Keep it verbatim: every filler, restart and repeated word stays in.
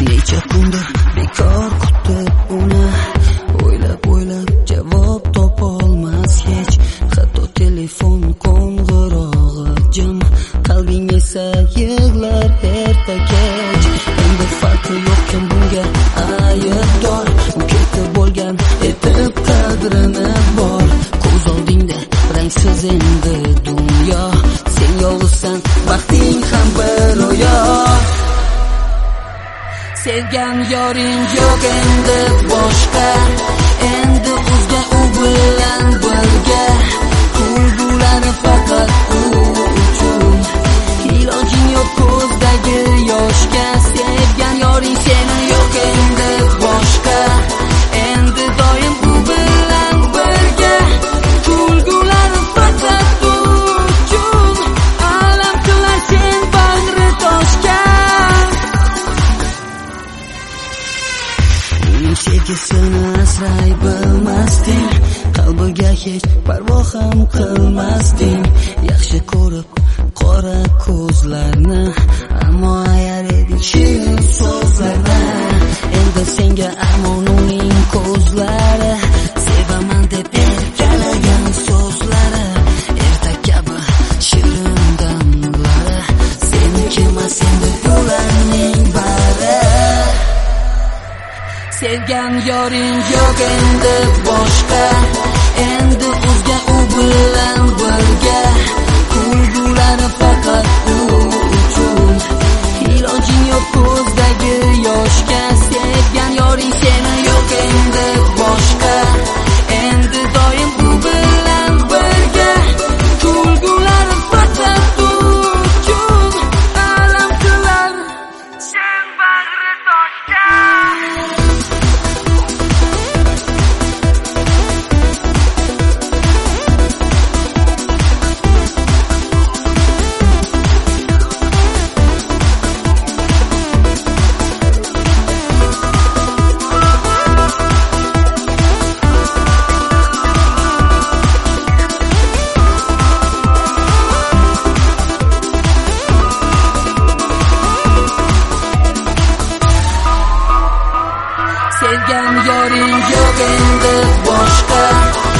necha kundir bekor kutib uni, o'ylab o'ylab javob topolmas hech, hatto telefon qo'ng'irog'i jim, qalbing esa yig'lar erta kech. Endi farqi yo'qkan bunga aybdor, u ketib bo'lgan etib qadrini bor. Ko'z oldingda rangsiz endi dunyo, sen yolg'izsan, baxting ham bir ro'yo. Sevgan yoring yo'q endi boshqa, endi o'zga u bilan birga, kulgulari faqat u uchun, ilojing yo'q ko'zdagi yoshga. Sevgan yoring seni yo'q endi boshqa, endi doim u bilan birga, kulgulari faqat u uchun, alam qilar sen bag'ri toshgan. Uning sevgisini asray bilmasding, qalbiga hech parvo ham qilmasding. Yaxshi ko'rib qora ko'zlarni, ammo ayar eding shirin so'zlarni. Endi senga armon uning ko'zlari, sevaman deb erkalagan so'zlari, erta kabi shirin damlari, seniki emas endi bularning bari. Sevgan yoring yo'q endi boshqa, endi o'zga u bilan birga, kulgulari faqat u uchun, ilojing yo'q ko'zdagi yoshga. Sevgan yoring seni yo'q endi boshqa, endi doim u bilan birga, kulgulari faqat u uchun, alam qilar sen bag'ri toshgan. Sevgan yoring yo'q endi boshqa,